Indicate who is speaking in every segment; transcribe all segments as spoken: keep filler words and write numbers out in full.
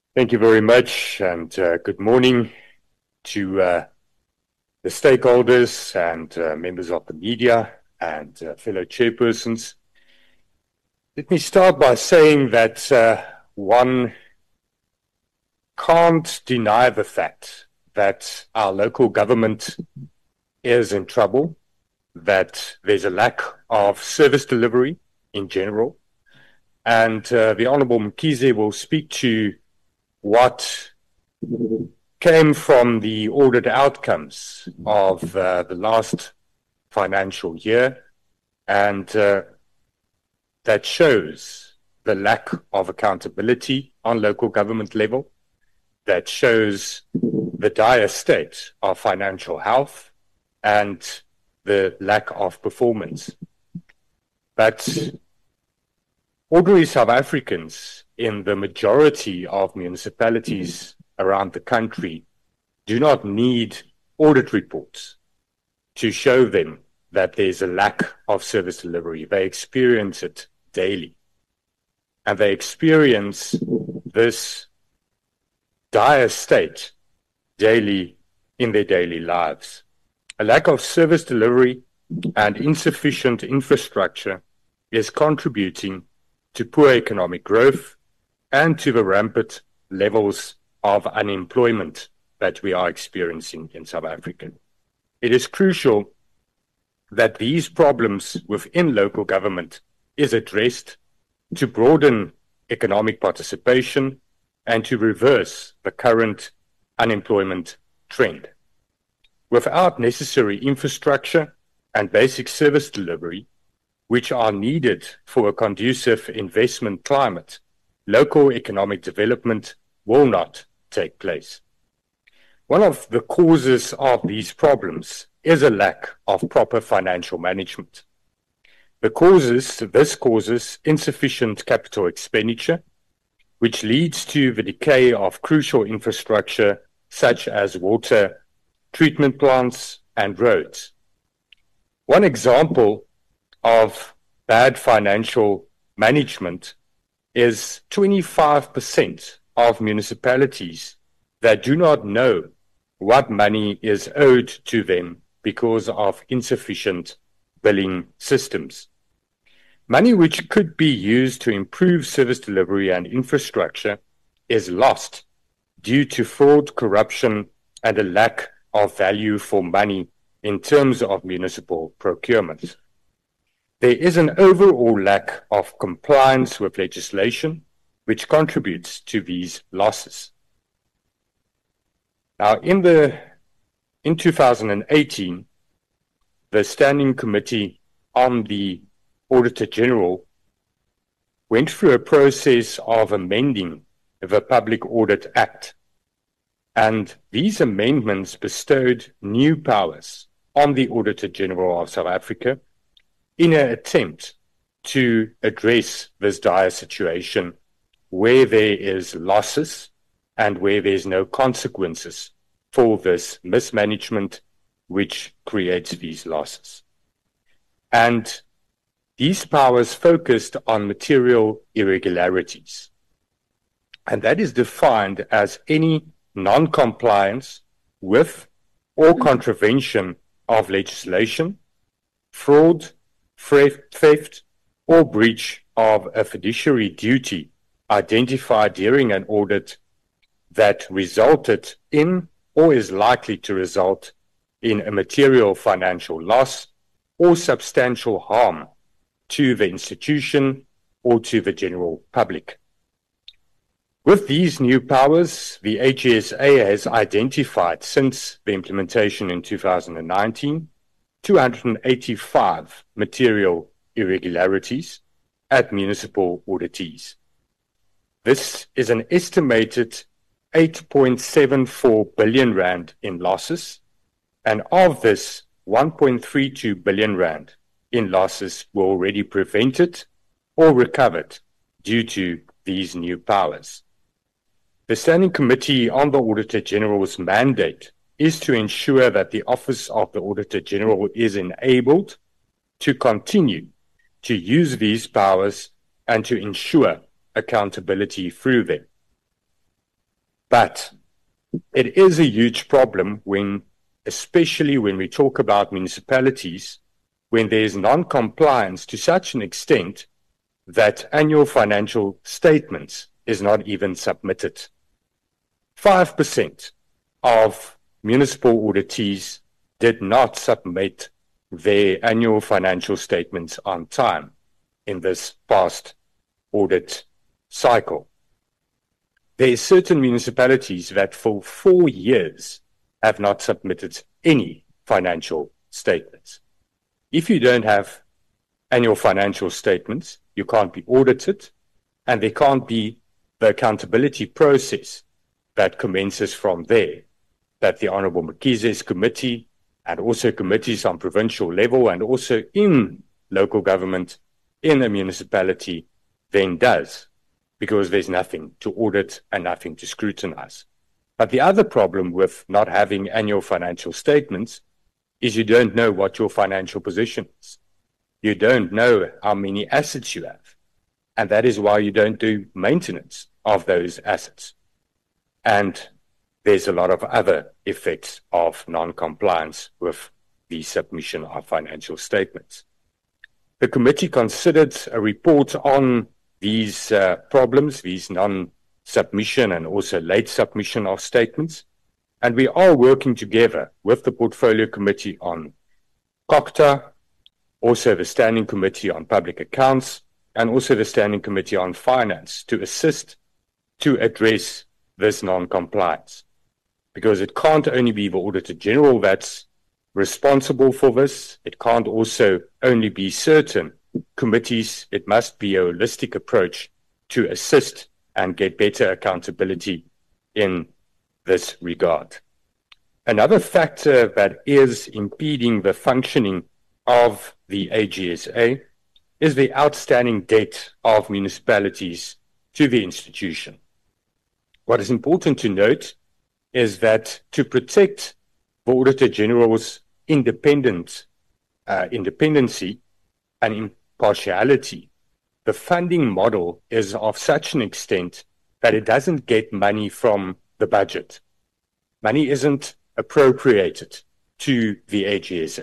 Speaker 1: Thank you very much, and uh, good morning to uh, the stakeholders and uh, members of the media and uh, fellow chairpersons. Let me start by saying that uh, one can't deny the fact that our local government is in trouble, that there's a lack of service delivery in general, and uh, the Honourable Mkhize will speak to what came from the audit outcomes of uh, the last financial year, and uh, that shows the lack of accountability on local government level, that shows the dire state of financial health and the lack of performance. But ordinary South Africans in the majority of municipalities around the country do not need audit reports to show them that there's a lack of service delivery. They experience it daily. And they experience this dire state daily in their daily lives. A lack of service delivery and insufficient infrastructure is contributing to poor economic growth and to the rampant levels of unemployment that we are experiencing in South Africa. It is crucial that these problems within local government is addressed to broaden economic participation and to reverse the current unemployment trend. Without necessary infrastructure and basic service delivery, which are needed for a conducive investment climate, local economic development will not take place. One of the causes of these problems is a lack of proper financial management. The causes, this causes insufficient capital expenditure, which leads to the decay of crucial infrastructure such as water, treatment plants, and roads. One example of bad financial management is twenty-five percent of municipalities that do not know what money is owed to them because of insufficient billing systems. Money which could be used to improve service delivery and infrastructure is lost due to fraud, corruption, and a lack of value for money in terms of municipal procurement. There is an overall lack of compliance with legislation, which contributes to these losses. Now, in, the, in two thousand eighteen, the Standing Committee on the Auditor General went through a process of amending the Public Audit Act, and these amendments bestowed new powers on the Auditor General of South Africa in an attempt to address this dire situation where there is losses and where there's no consequences for this mismanagement which creates these losses. And these powers focused on material irregularities. And that is defined as any non-compliance with or contravention of legislation, fraud, theft, or breach of a fiduciary duty identified during an audit that resulted in or is likely to result in a material financial loss or substantial harm to the institution or to the general public. With these new powers, the A G S A has identified since the implementation in two thousand nineteen two hundred eighty-five material irregularities at municipal auditees. This is an estimated eight point seven four billion rand in losses, and of this, one point three two billion rand in losses were already prevented or recovered due to these new powers. The Standing Committee on the Auditor General's mandate is to ensure that the Office of the Auditor General is enabled to continue to use these powers and to ensure accountability through them. But it is a huge problem when, especially when we talk about municipalities, when there's non-compliance to such an extent that annual financial statements is not even submitted. five percent of municipal auditees did not submit their annual financial statements on time in this past audit cycle. There are certain municipalities that for four years have not submitted any financial statements. If you don't have annual financial statements, you can't be audited, and there can't be the accountability process that commences from there, that the Honourable Mkhize's committee and also committees on provincial level and also in local government in a municipality then does, because there's nothing to audit and nothing to scrutinize. But the other problem with not having annual financial statements is you don't know what your financial position is. You don't know how many assets you have. And that is why you don't do maintenance of those assets. And there's a lot of other effects of non-compliance with the submission of financial statements. The committee considered a report on these uh, problems, these non-submission and also late submission of statements. And we are working together with the Portfolio Committee on COCTA, also the Standing Committee on Public Accounts, and also the Standing Committee on Finance to assist to address this non-compliance. Because it can't only be the Auditor General that's responsible for this. It can't also only be certain committees. It must be a holistic approach to assist and get better accountability in this regard. Another factor that is impeding the functioning of the A G S A is the outstanding debt of municipalities to the institution. What is important to note is that to protect the Auditor General's independent, uh, independency and impartiality, the funding model is of such an extent that it doesn't get money from the budget. Money isn't appropriated to the A G S A.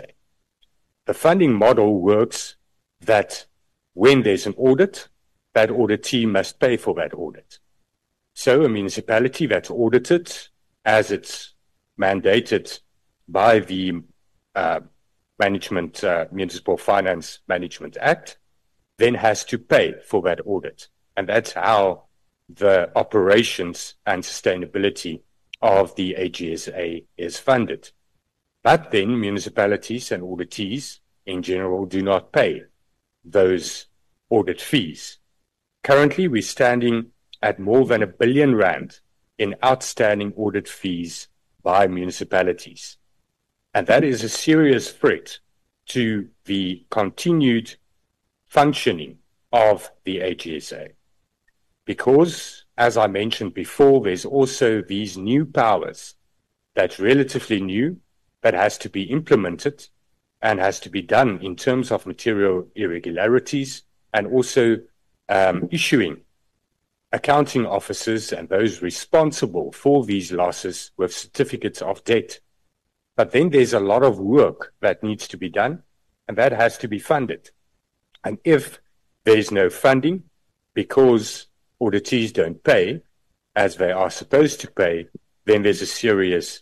Speaker 1: The funding model works that when there's an audit, that auditee must pay for that audit. So a municipality that's audited as it's mandated by the uh, Management uh, Municipal Finance Management Act then has to pay for that audit. And that's how the operations and sustainability of the A G S A is funded. But then municipalities and auditees in general do not pay those audit fees. Currently, we're standing at more than a billion rand in outstanding audit fees by municipalities. And that is a serious threat to the continued functioning of the A G S A. Because, as I mentioned before, there's also these new powers that's relatively new, but has to be implemented and has to be done in terms of material irregularities and also um, issuing accounting officers and those responsible for these losses with certificates of debt. But then there's a lot of work that needs to be done, and that has to be funded. And if there's no funding, because auditees don't pay as they are supposed to pay, then there's a serious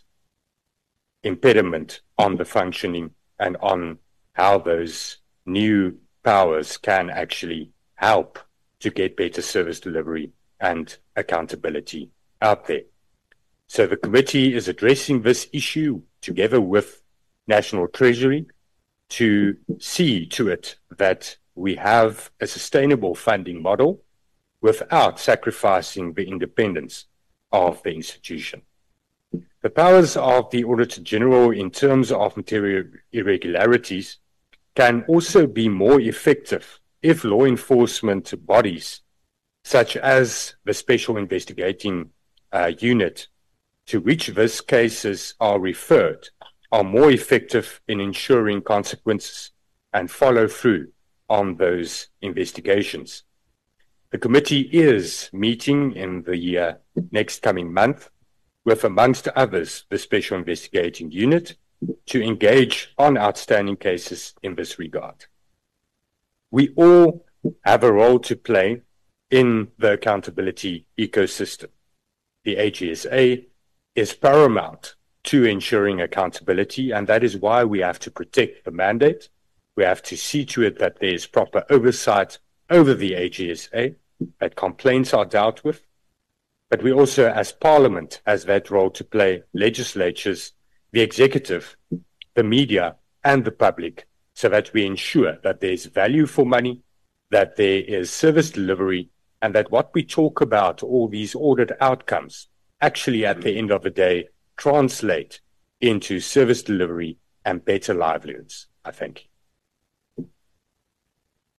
Speaker 1: impediment on the functioning and on how those new powers can actually help to get better service delivery and accountability out there. So the committee is addressing this issue together with National Treasury to see to it that we have a sustainable funding model without sacrificing the independence of the institution. The powers of the Auditor General in terms of material irregularities can also be more effective if law enforcement bodies, such as the Special Investigating uh, Unit, to which these cases are referred, are more effective in ensuring consequences and follow through on those investigations. The committee is meeting in the uh, next coming month with, amongst others, the Special Investigating Unit to engage on outstanding cases in this regard. We all have a role to play in the accountability ecosystem. The A G S A is paramount to ensuring accountability, and that is why we have to protect the mandate. We have to see to it that there is proper oversight over the A G S A, that complaints are dealt with. But we also, as Parliament, has that role to play, legislatures, the executive, the media, and the public, so that we ensure that there's value for money, that there is service delivery, and that what we talk about, all these audit outcomes, actually at the end of the day, translate into service delivery and better livelihoods, I think.